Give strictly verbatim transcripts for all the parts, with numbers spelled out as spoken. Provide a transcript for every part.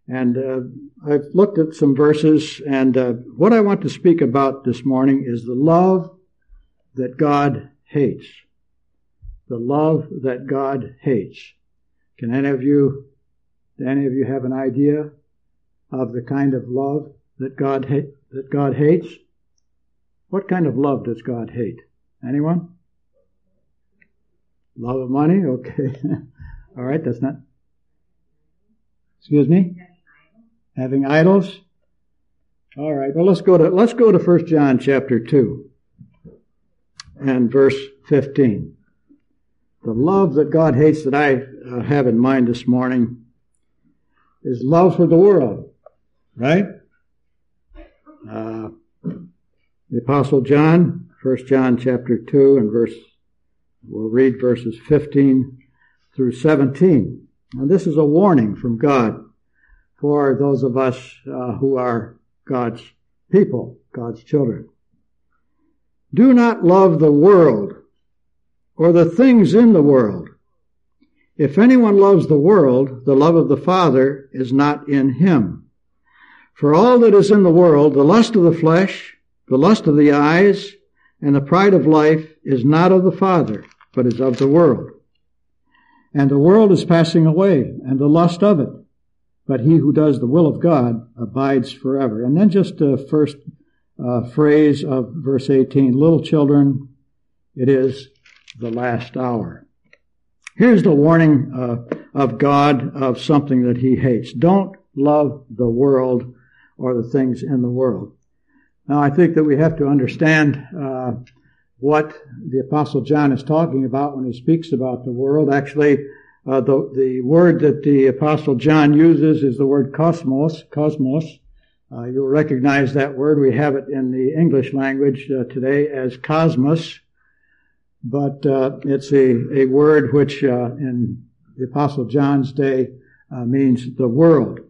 And uh, I've looked at some verses, and uh, what I want to speak about this morning is the love that God hates. The love that God hates. Can any of you, do any of you have an idea of the kind of love that God ha- that God hates? What kind of love does God hate? Anyone? Love of money? Okay. All right, that's not... Excuse me? Having idols? All right, well, let's go to let's go to First John chapter two and verse fifteen. The love that God hates that I uh, have in mind this morning is love for the world, right? Uh, the Apostle John, First John chapter two and verse, we'll read verses fifteen through seventeen. And this is a warning from God for those of us uh, who are God's people, God's children. Do not love the world or the things in the world. If anyone loves the world, the love of the Father is not in him. For all that is in the world, the lust of the flesh, the lust of the eyes, and the pride of life is not of the Father, but is of the world. And the world is passing away, and the lust of it. But he who does the will of God abides forever. And then just the first uh, phrase of verse eighteen, little children, it is the last hour. Here's the warning uh, of God of something that he hates. Don't love the world or the things in the world. Now, I think that we have to understand uh, what the Apostle John is talking about when he speaks about the world. Actually, uh, the, the word that the Apostle John uses is the word cosmos, cosmos. Uh, you'll recognize that word. We have it in the English language uh, today as cosmos. But uh, it's a, a word which uh, in the Apostle John's day uh, means the world.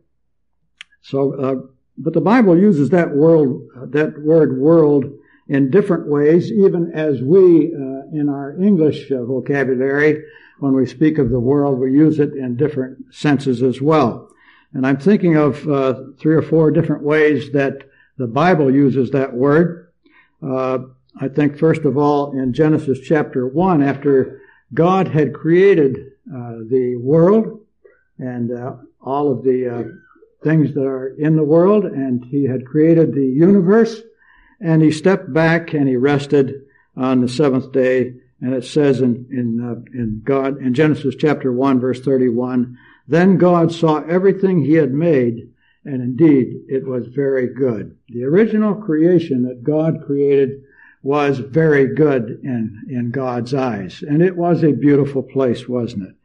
So, uh, but the Bible uses that world, uh, that word world in different ways, even as we, uh, in our English uh, vocabulary, when we speak of the world, we use it in different senses as well. And I'm thinking of uh, three or four different ways that the Bible uses that word. Uh, I think, first of all, in Genesis chapter one, after God had created uh, the world and uh, all of the uh, things that are in the world, and he had created the universe, and he stepped back and he rested on the seventh day. And it says in in, uh, in God in Genesis chapter one, verse thirty-one, then God saw everything he had made, and indeed it was very good. The original creation that God created was very good in, in God's eyes. And it was a beautiful place, wasn't it?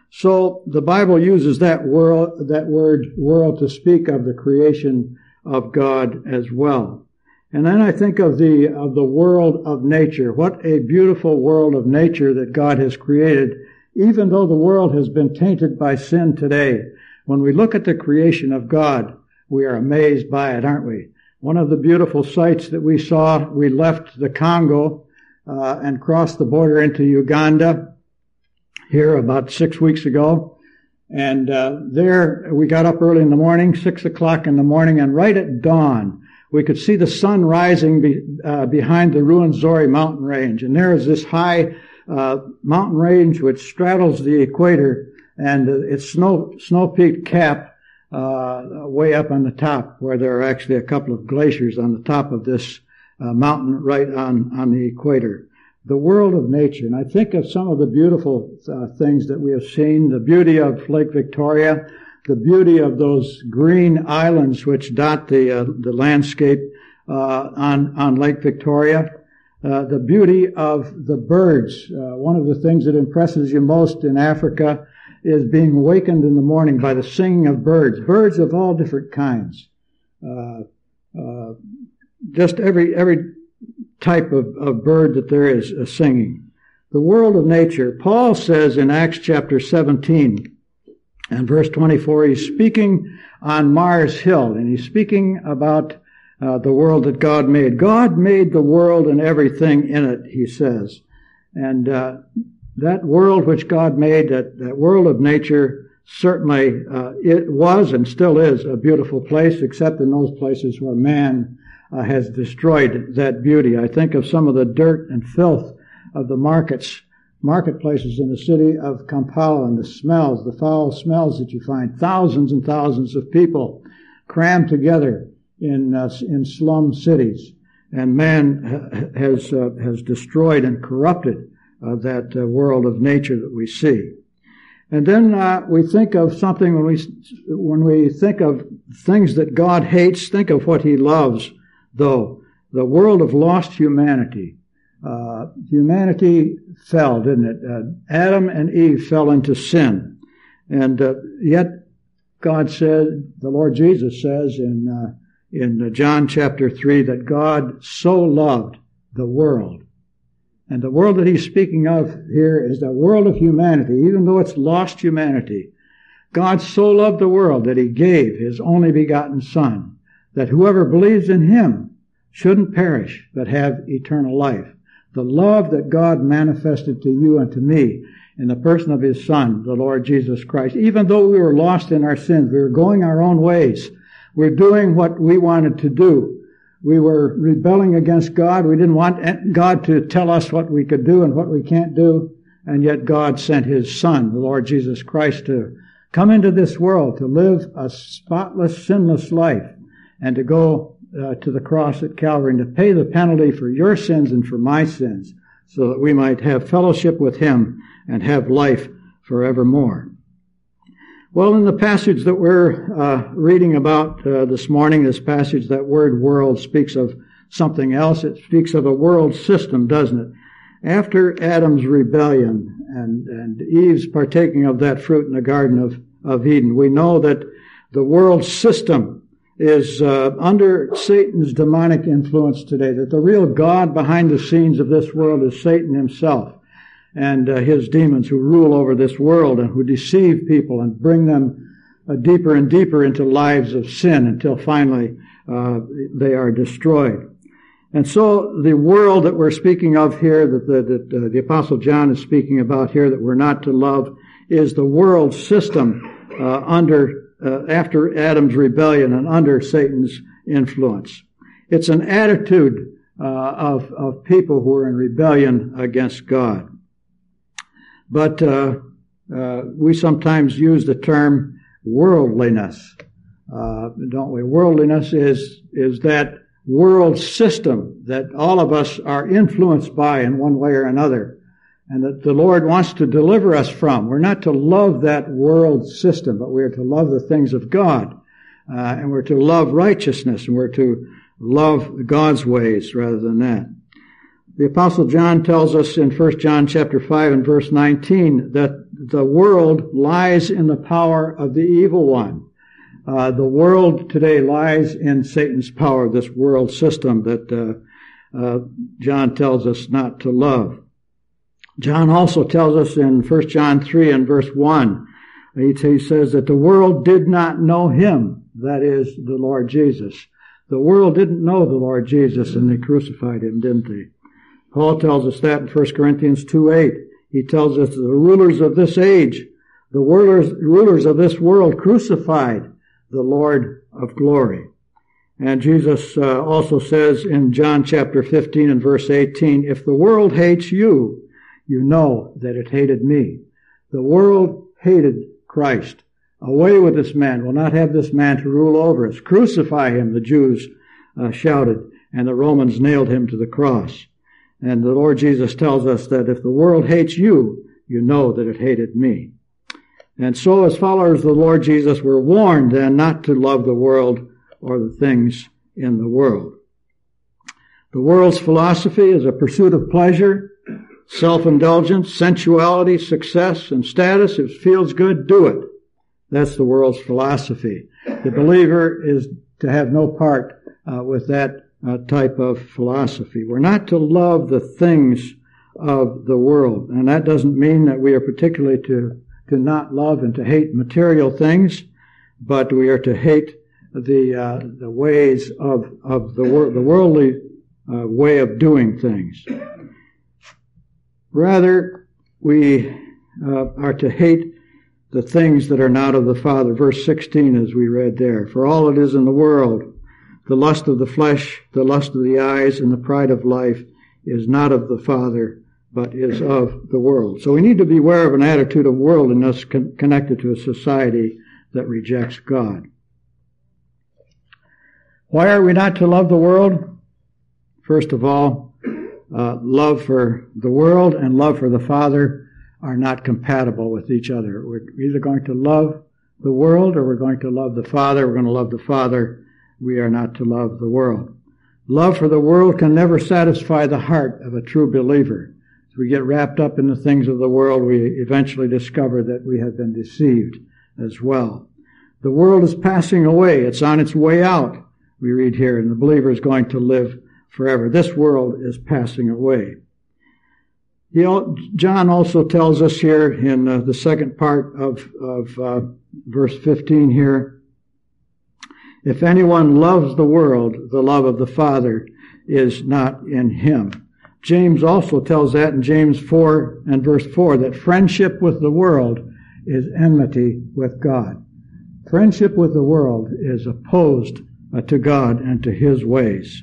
So the Bible uses that world, that word world to speak of the creation of God as well. And then I think of the, of the world of nature. What a beautiful world of nature that God has created, even though the world has been tainted by sin today. When we look at the creation of God, we are amazed by it, aren't we? One of the beautiful sights that we saw, we left the Congo uh, and crossed the border into Uganda here about six weeks ago. And uh, there we got up early in the morning, six o'clock in the morning, and right at dawn we could see the sun rising be, uh, behind the Ruwenzori mountain range. And there is this high uh, mountain range which straddles the equator, and uh, its snow snow-peaked cap Uh, way up on the top, where there are actually a couple of glaciers on the top of this uh, mountain right on, on the equator. The world of nature. And I think of some of the beautiful uh, things that we have seen, the beauty of Lake Victoria, the beauty of those green islands which dot the, uh, the landscape uh, on, on Lake Victoria, uh, the beauty of the birds. Uh, one of the things that impresses you most in Africa is being awakened in the morning by the singing of birds, birds of all different kinds. Uh, uh, just every every type of, of bird that there is uh, singing. The world of nature. Paul says in Acts chapter seventeen and verse twenty-four, he's speaking on Mars Hill, and he's speaking about uh, the world that God made. God made the world and everything in it, he says. And uh, that world which God made, that, that world of nature, certainly uh, it was and still is a beautiful place, except in those places where man uh, has destroyed that beauty. I think of some of the dirt and filth of the markets, marketplaces in the city of Kampala, and the smells, the foul smells that you find. Thousands and thousands of people crammed together in uh, in slum cities, and man ha- has uh, has destroyed and corrupted uh, that uh, world of nature that we see. And then uh, we think of something when we when we think of things that God hates. Think of what He loves, though. The world of lost humanity. Uh, humanity fell, didn't it? Uh, Adam and Eve fell into sin, and uh, yet God said, the Lord Jesus says in uh, in John chapter three, that God so loved the world. And the world that He's speaking of here is the world of humanity, even though it's lost humanity. God so loved the world that He gave His only begotten Son, that whoever believes in Him shouldn't perish, but have eternal life. The love that God manifested to you and to me in the person of His Son, the Lord Jesus Christ. Even though we were lost in our sins, we were going our own ways, we were doing what we wanted to do. We were rebelling against God. We didn't want God to tell us what we could do and what we can't do. And yet God sent His Son, the Lord Jesus Christ, to come into this world, to live a spotless, sinless life, and to go uh, to the cross at Calvary and to pay the penalty for your sins and for my sins, so that we might have fellowship with Him and have life forevermore. Well, in the passage that we're uh, reading about uh, this morning, this passage, that word world speaks of something else. It speaks of a world system, doesn't it? After Adam's rebellion and, and Eve's partaking of that fruit in the Garden of, of Eden, we know that the world system is uh, under Satan's demonic influence today, that the real God behind the scenes of this world is Satan himself and uh, his demons who rule over this world and who deceive people and bring them uh, deeper and deeper into lives of sin until finally uh, they are destroyed. And so the world that we're speaking of here, that the, that, uh, the Apostle John is speaking about here, that we're not to love, is the world system uh, under uh, after Adam's rebellion and under Satan's influence. It's an attitude uh, of of people who are in rebellion against God. But uh, uh, we sometimes use the term worldliness, uh, don't we? Worldliness is is that world system that all of us are influenced by in one way or another, and that the Lord wants to deliver us from. We're not to love that world system, but we're to love the things of God, uh, and we're to love righteousness, and we're to love God's ways rather than that. The Apostle John tells us in First John chapter five and verse nineteen that the world lies in the power of the evil one. Uh, the world today lies in Satan's power, this world system that uh, uh, John tells us not to love. John also tells us in First John three and verse one, he, he says that the world did not know Him, that is, the Lord Jesus. The world didn't know the Lord Jesus, and they crucified Him, didn't they? Paul tells us that in First Corinthians two eight. He tells us the rulers of this age, the rulers, rulers of this world crucified the Lord of glory. And Jesus uh, also says in John chapter fifteen and verse eighteen, if the world hates you, you know that it hated me. The world hated Christ. Away with this man. We'll not have this man to rule over us. Crucify him, the Jews uh, shouted, and the Romans nailed him to the cross. And the Lord Jesus tells us that if the world hates you, you know that it hated me. And so as followers of the Lord Jesus, we're warned then not to love the world or the things in the world. The world's philosophy is a pursuit of pleasure, self-indulgence, sensuality, success, and status. If it feels good, do it. That's the world's philosophy. The believer is to have no part uh, with that Uh, type of philosophy. We're not to love the things of the world, and that doesn't mean that we are particularly to to not love and to hate material things, but we are to hate the uh, the ways of of the world, the worldly uh, way of doing things. Rather, we uh, are to hate the things that are not of the Father. Verse sixteen, as we read there. For all it is in the world, the lust of the flesh, the lust of the eyes, and the pride of life is not of the Father, but is of the world. So we need to beware of an attitude of worldliness con- connected to a society that rejects God. Why are we not to love the world? First of all, uh, love for the world and love for the Father are not compatible with each other. We're either going to love the world or we're going to love the Father. We're going to love the Father. We are not to love the world. Love for the world can never satisfy the heart of a true believer. As we get wrapped up in the things of the world, we eventually discover that we have been deceived as well. The world is passing away. It's on its way out, we read here, and the believer is going to live forever. This world is passing away. He, John also tells us here in uh, the second part of, of uh, verse fifteen here, if anyone loves the world, the love of the Father is not in him. James also tells that in James four and verse four, that friendship with the world is enmity with God. Friendship with the world is opposed uh, to God and to His ways.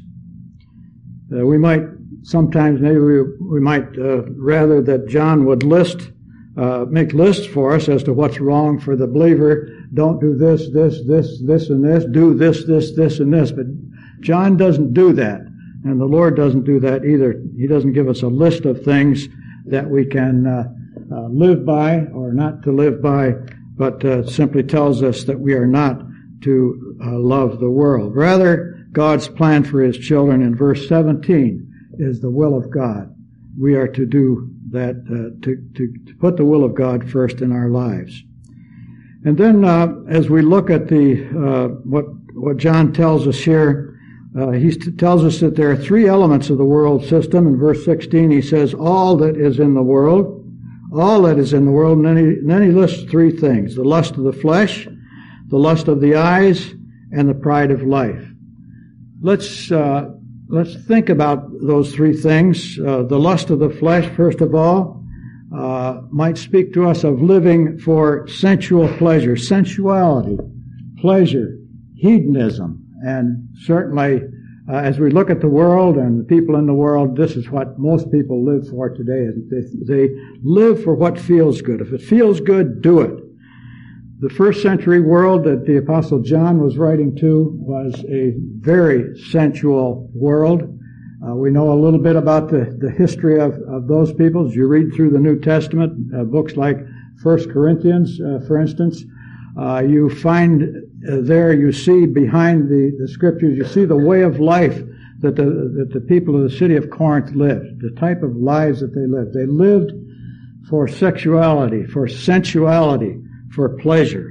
Uh, we might, sometimes maybe we, we might uh, rather that John would list, uh, make lists for us as to what's wrong for the believer. Don't do this, this, this, this, and this. Do this, this, this, and this. But John doesn't do that. And the Lord doesn't do that either. He doesn't give us a list of things that we can uh, uh, live by or not to live by, but uh, simply tells us that we are not to uh, love the world. Rather, God's plan for His children in verse seventeen is the will of God. We are to do that, uh, to, to, to put the will of God first in our lives. And then uh, as we look at the uh, what what John tells us here, Uh, he st- tells us that there are three elements of the world system. In verse sixteen, he says, all that is in the world, all that is in the world, and then he, and then he lists three things: the lust of the flesh, the lust of the eyes, and the pride of life. Let's, uh, let's think about those three things. Uh, the lust of the flesh, first of all, uh, might speak to us of living for sensual pleasure, sensuality, pleasure, hedonism. And certainly, uh, as we look at the world and the people in the world, this is what most people live for today. They, they live for what feels good. If it feels good, do it. The first century world that the Apostle John was writing to was a very sensual world. Uh, we know a little bit about the, the history of, of those people. As you read through the New Testament, uh, books like First Corinthians, uh, for instance, uh, you find Uh, there you see behind the, the scriptures, you see the way of life that the, that the people of the city of Corinth lived, the type of lives that they lived. They lived for sexuality, for sensuality, for pleasure.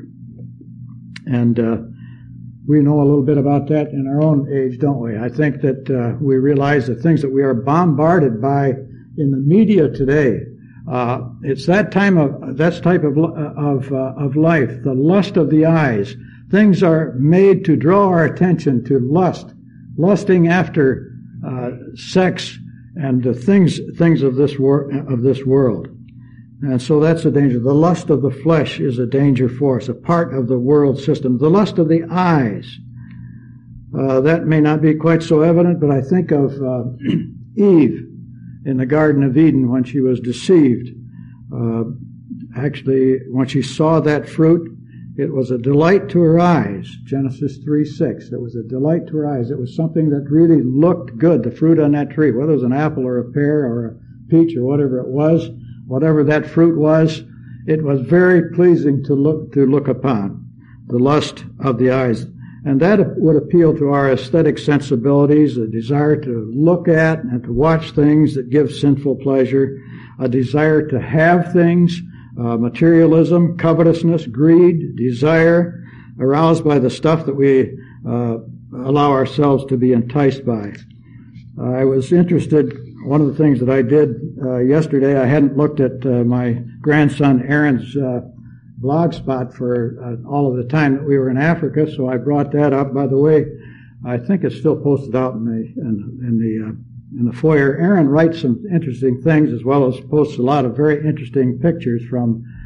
And uh, we know a little bit about that in our own age, don't we? I think that uh, we realize the things that we are bombarded by in the media today. Uh, it's that time of, that type of, of, uh, of life, the lust of the eyes. Things are made to draw our attention to lust, lusting after uh, sex and the things things of this wor- of this world, and so that's a danger. The lust of the flesh is a danger for us, a part of the world system. The lust of the eyes, uh, that may not be quite so evident, but I think of uh, Eve in the Garden of Eden when she was deceived. Uh, actually, when she saw that fruit, it was a delight to her eyes, Genesis three six. It was a delight to her eyes. It was something that really looked good, the fruit on that tree, whether it was an apple or a pear or a peach or whatever it was, whatever that fruit was, it was very pleasing to look, to look upon, the lust of the eyes. And that would appeal to our aesthetic sensibilities, a desire to look at and to watch things that give sinful pleasure, a desire to have things, Uh, materialism, covetousness, greed, desire, aroused by the stuff that we uh, allow ourselves to be enticed by. Uh, I was interested, one of the things that I did uh, yesterday, I hadn't looked at uh, my grandson Aaron's uh, blog spot for uh, all of the time that we were in Africa, so I brought that up. By the way, I think it's still posted out in the in, in the uh, in the foyer. Aaron writes some interesting things, as well as posts a lot of very interesting pictures from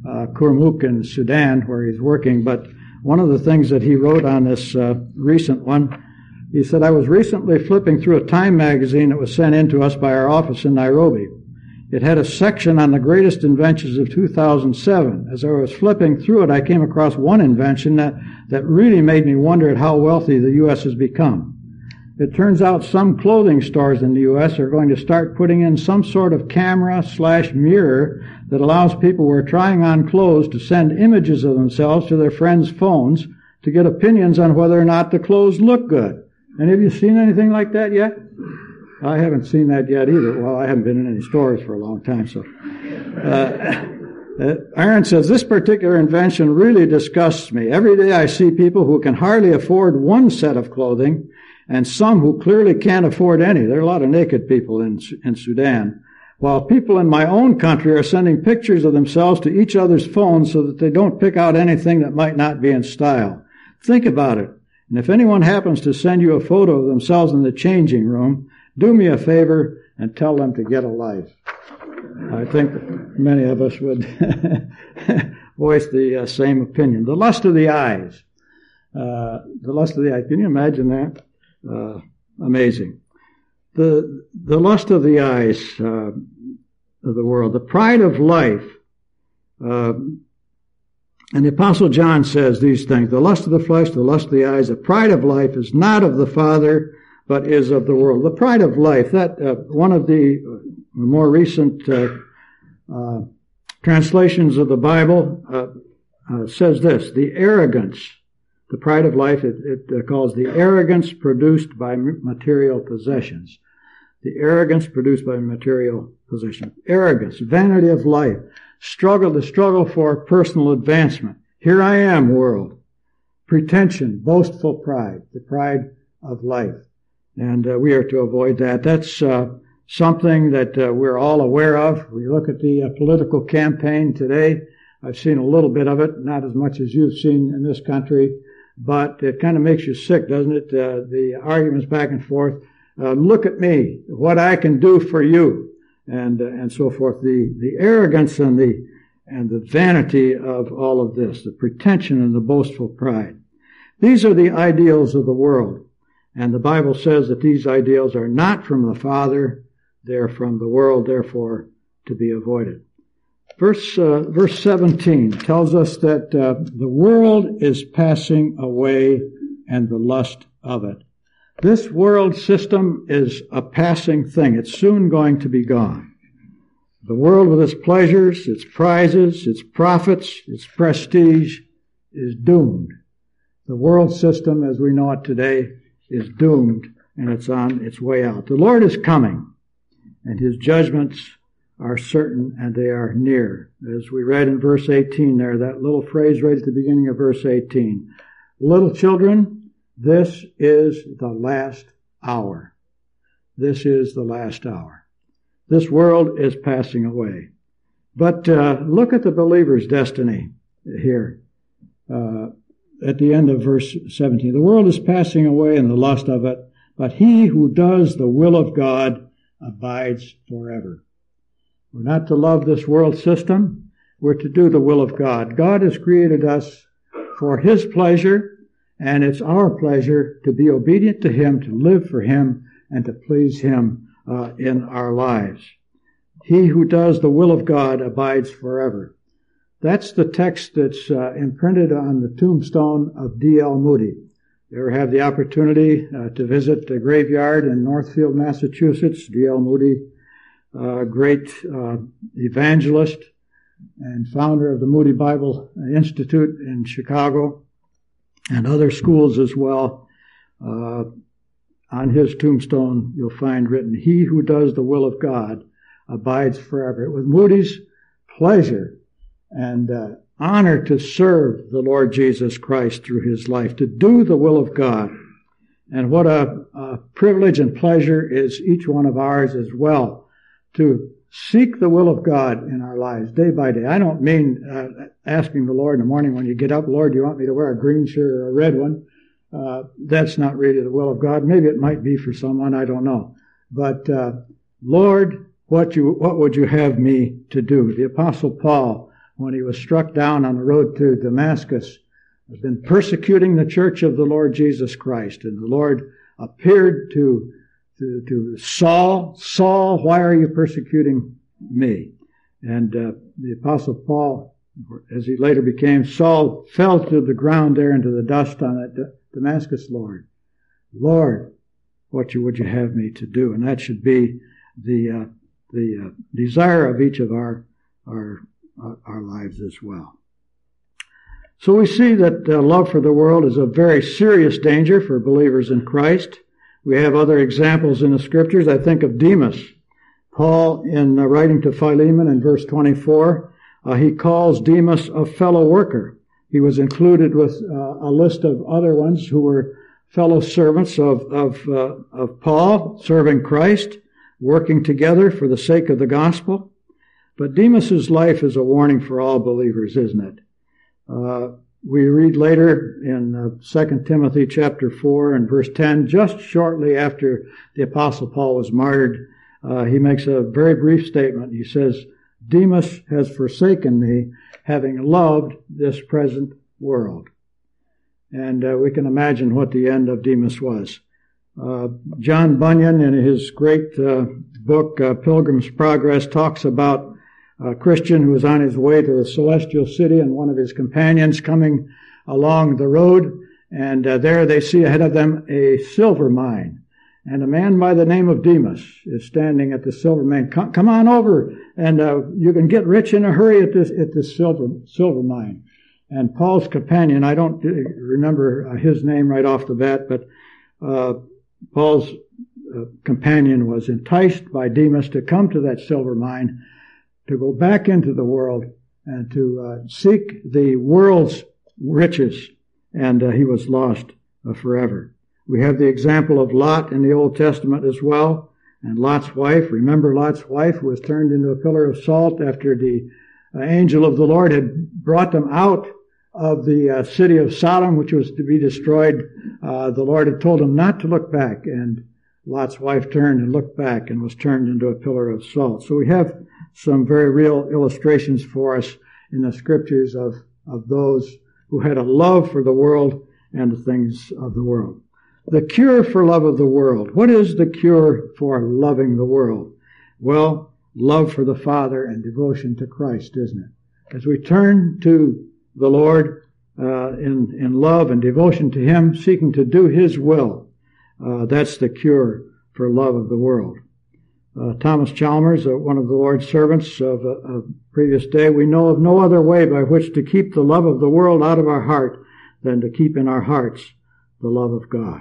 uh, Kurmuk in Sudan, where he's working. But one of the things that he wrote on this uh, recent one, he said, I was recently flipping through a Time magazine that was sent in to us by our office in Nairobi. It had a section on the greatest inventions of two thousand seven. As I was flipping through it, I came across one invention that, that really made me wonder at how wealthy the U S has become. It turns out some clothing stores in the U S are going to start putting in some sort of camera slash mirror that allows people who are trying on clothes to send images of themselves to their friends' phones to get opinions on whether or not the clothes look good. Any of you seen anything like that yet? I haven't seen that yet either. Well, I haven't been in any stores for a long time, so. Uh, uh, Aaron says, this particular invention really disgusts me. Every day I see people who can hardly afford one set of clothing and some who clearly can't afford any. There are a lot of naked people in, in Sudan. While people in my own country are sending pictures of themselves to each other's phones so that they don't pick out anything that might not be in style. Think about it. And if anyone happens to send you a photo of themselves in the changing room, do me a favor and tell them to get a life. I think many of us would voice the uh, same opinion. The lust of the eyes. Uh, the lust of the eyes. Can you imagine that? Uh, amazing. The the lust of the eyes uh, of the world. The pride of life. Uh, and the Apostle John says these things. The lust of the flesh, the lust of the eyes, the pride of life is not of the Father, but is of the world. The pride of life, that uh, one of the more recent uh, uh, translations of the Bible uh, uh, says this, the arrogance, the pride of life, it, it uh, calls the arrogance produced by material possessions. The arrogance produced by material possessions. Arrogance, vanity of life, struggle, the struggle for personal advancement. Here I am, world. Pretension, boastful pride, the pride of life. And uh, we are to avoid that. That's uh, something that uh, we're all aware of. We look at the uh, political campaign today. I've seen a little bit of it, not as much as you've seen in this country, but it kind of makes you sick, doesn't it? Uh, the arguments back and forth. Uh, look at me, what I can do for you, and uh, and so forth. The the arrogance and the and the vanity of all of this, the pretension and the boastful pride. These are the ideals of the world. And the Bible says that these ideals are not from the Father, they're from the world, therefore to be avoided. Verse uh, verse seventeen tells us that uh, the world is passing away and the lust of it. This world system is a passing thing. It's soon going to be gone. The world with its pleasures, its prizes, its profits, its prestige is doomed. The world system as we know it today is doomed, and it's on its way out. The Lord is coming, and His judgments are certain, and they are near. As we read in verse eighteen there, that little phrase right at the beginning of verse eighteen. Little children, this is the last hour. This is the last hour. This world is passing away. But uh, look at the believer's destiny here. Uh, At the end of verse seventeen, the world is passing away and the lust of it, but he who does the will of God abides forever. We're not to love this world system. We're to do the will of God. God has created us for His pleasure, and it's our pleasure to be obedient to Him, to live for Him, and to please Him uh, in our lives. He who does the will of God abides forever. That's the text that's uh, imprinted on the tombstone of D L Moody. You ever have the opportunity uh, to visit the graveyard in Northfield, Massachusetts? D L Moody, uh, great uh, evangelist and founder of the Moody Bible Institute in Chicago and other schools as well. Uh, on his tombstone, you'll find written, "He who does the will of God abides forever." It was Moody's pleasure and uh, honor to serve the Lord Jesus Christ through his life, to do the will of God. And what a, a privilege and pleasure is each one of ours as well, to seek the will of God in our lives day by day. I don't mean uh, asking the Lord in the morning when you get up, "Lord, do you want me to wear a green shirt or a red one?" Uh, that's not really the will of God. Maybe it might be for someone, I don't know. But uh, Lord, what you what would you have me to do? The Apostle Paul when he was struck down on the road to Damascus, has been persecuting the church of the Lord Jesus Christ. And the Lord appeared to, to, to Saul, Saul, why are you persecuting me? And uh, the Apostle Paul, as he later became Saul, fell to the ground there into the dust on that Damascus, Lord. Lord, what would you have me to do? And that should be the uh, the uh, desire of each of our our our lives as well. So we see that uh, love for the world is a very serious danger for believers in Christ. We have other examples in the Scriptures. I think of Demas. Paul, in uh, writing to Philemon in verse twenty-four, uh, he calls Demas a fellow worker. He was included with uh, a list of other ones who were fellow servants of of, uh, of Paul, serving Christ, working together for the sake of the gospel. But Demas's life is a warning for all believers, isn't it? Uh, we read later in uh, Second Timothy chapter four and verse ten, just shortly after the Apostle Paul was martyred, uh, he makes a very brief statement. He says, Demas has forsaken me, having loved this present world. And uh, we can imagine what the end of Demas was. Uh, John Bunyan, in his great uh, book, uh, Pilgrim's Progress, talks about a Christian who was on his way to the celestial city and one of his companions coming along the road. And uh, there they see ahead of them a silver mine. And a man by the name of Demas is standing at the silver mine. Come, come on over, and uh, you can get rich in a hurry at this at this silver silver mine. And Paul's companion, I don't remember his name right off the bat, but uh, Paul's uh, companion was enticed by Demas to come to that silver mine, to go back into the world and to uh, seek the world's riches, and uh, he was lost uh, forever. We have the example of Lot in the Old Testament as well, and Lot's wife. Remember Lot's wife who was turned into a pillar of salt after the uh, angel of the Lord had brought them out of the uh, city of Sodom, which was to be destroyed. Uh, the Lord had told him not to look back, and Lot's wife turned and looked back and was turned into a pillar of salt. So we have some very real illustrations for us in the Scriptures of, of those who had a love for the world and the things of the world. The cure for love of the world. What is the cure for loving the world? Well, love for the Father and devotion to Christ, isn't it? As we turn to the Lord uh, in, in love and devotion to Him, seeking to do His will, uh, that's the cure for love of the world. Uh, Thomas Chalmers, uh, one of the Lord's servants of a previous day, we know of no other way by which to keep the love of the world out of our heart than to keep in our hearts the love of God.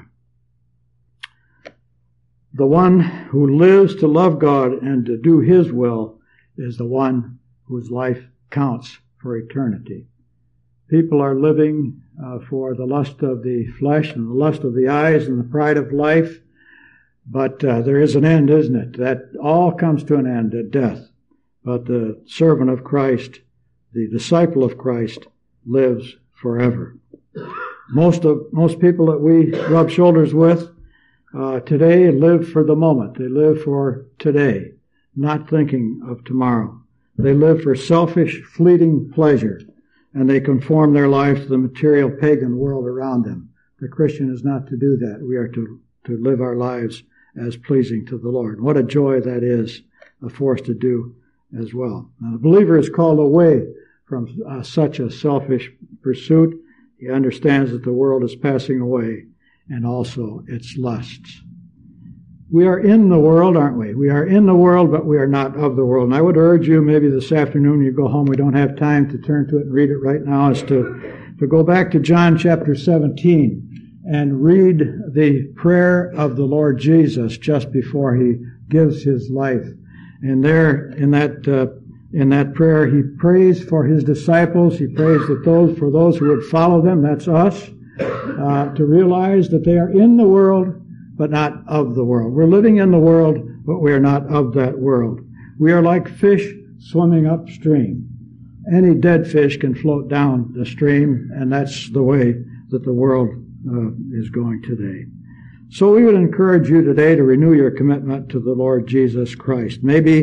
The one who lives to love God and to do His will is the one whose life counts for eternity. People are living uh, for the lust of the flesh and the lust of the eyes and the pride of life. But uh, there is an end, isn't it? That all comes to an end at death. But the servant of Christ, the disciple of Christ, lives forever. Most of most people that we rub shoulders with uh, today live for the moment. They live for today, not thinking of tomorrow. They live for selfish, fleeting pleasure, and they conform their lives to the material pagan world around them. The Christian is not to do that. We are to, to live our lives as pleasing to the Lord. What a joy that is for us to do as well. Now, the believer is called away from uh, such a selfish pursuit. He understands that the world is passing away and also its lusts. We are in the world, aren't we? We are in the world, but we are not of the world. And I would urge you, maybe this afternoon you go home, we don't have time to turn to it and read it right now, is to, to go back to John chapter seventeen and read the prayer of the Lord Jesus just before He gives His life. And there, in that uh, in that prayer, He prays for His disciples. He prays that those for those who would follow them, that's us, uh, to realize that they are in the world, but not of the world. We're living in the world, but we are not of that world. We are like fish swimming upstream. Any dead fish can float down the stream, and that's the way that the world uh, is going today. So we would encourage you today to renew your commitment to the Lord Jesus Christ. Maybe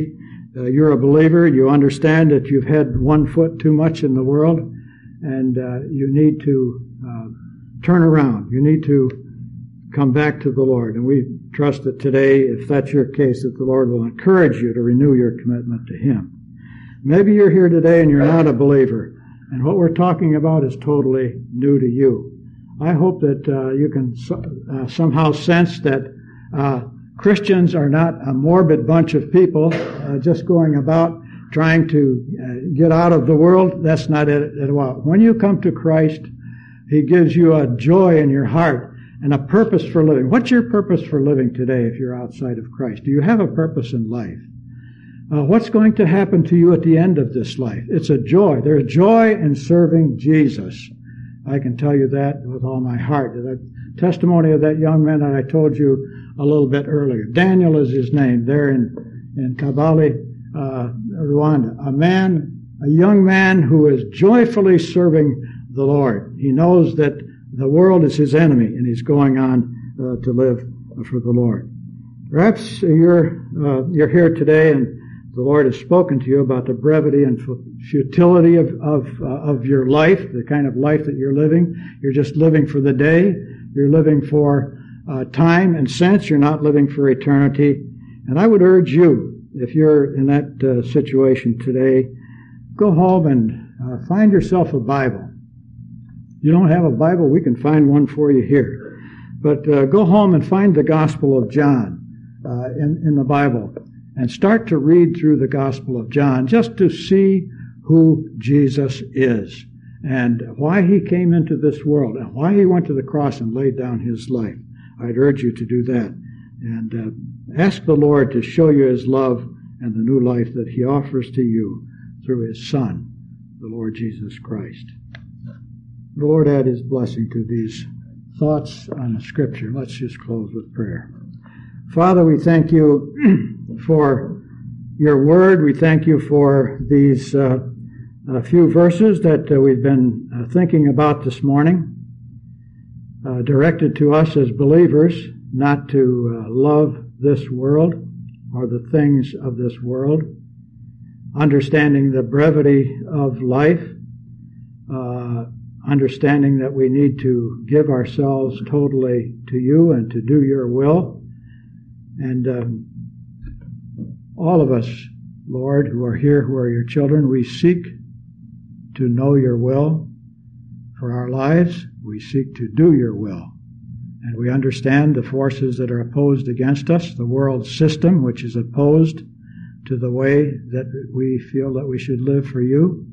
uh, you're a believer. You understand that you've had one foot too much in the world, and uh, you need to uh, turn around. You need to come back to the Lord. And we trust that today, if that's your case, that the Lord will encourage you to renew your commitment to Him. Maybe you're here today and you're not a believer, and what we're talking about is totally new to you. I hope that uh, you can uh, somehow sense that uh, Christians are not a morbid bunch of people uh, just going about trying to uh, get out of the world. That's not it at all. When you come to Christ, He gives you a joy in your heart and a purpose for living. What's your purpose for living today if you're outside of Christ? Do you have a purpose in life? Uh, what's going to happen to you at the end of this life? It's a joy. There's joy in serving Jesus. I can tell you that with all my heart. The testimony of that young man that I told you a little bit earlier. Daniel is his name, there in, in Kabale, uh, Rwanda. A man, a young man who is joyfully serving the Lord. He knows that the world is his enemy, and he's going on uh, to live for the Lord. Perhaps you're uh, you're here today, and the Lord has spoken to you about the brevity and futility of of, uh, of your life, the kind of life that you're living. You're just living for the day. You're living for uh, time and sense. You're not living for eternity. And I would urge you, if you're in that uh, situation today, go home and uh, find yourself a Bible. You don't have a Bible, we can find one for you here. But uh, go home and find the Gospel of John uh, in, in the Bible and start to read through the Gospel of John just to see who Jesus is and why He came into this world and why He went to the cross and laid down His life. I'd urge you to do that and uh, ask the Lord to show you His love and the new life that He offers to you through His Son, the Lord Jesus Christ. The Lord add His blessing to these thoughts on the Scripture. Let's just close with prayer. Father, we thank you for your word. We thank you for these uh, a few verses that uh, we've been uh, thinking about this morning, uh, directed to us as believers not to uh, love this world or the things of this world, understanding the brevity of life, uh, understanding that we need to give ourselves totally to you and to do your will. And um, all of us, Lord, who are here, who are your children, we seek to know your will for our lives. We seek to do your will. And we understand the forces that are opposed against us, the world system, which is opposed to the way that we feel that we should live for you.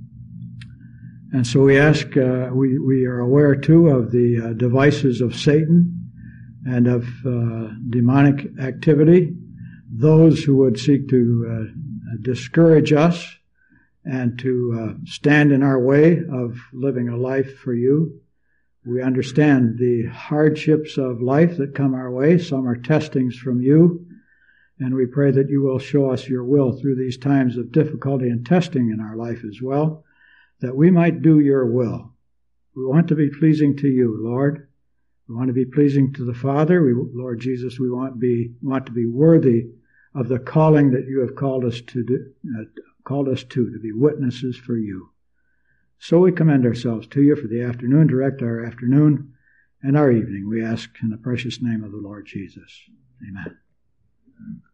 And so we ask, uh, we, we are aware too of the uh, devices of Satan and of uh, demonic activity, those who would seek to uh, discourage us and to uh, stand in our way of living a life for you. We understand the hardships of life that come our way. Some are testings from you, and we pray that you will show us your will through these times of difficulty and testing in our life as well, that we might do your will. We want to be pleasing to you, Lord. We want to be pleasing to the Father. We, Lord Jesus, we want, be, want to be worthy of the calling that you have called us to do, uh, called us to, to be witnesses for you. So we commend ourselves to you for the afternoon. Direct our afternoon and our evening, we ask in the precious name of the Lord Jesus. Amen.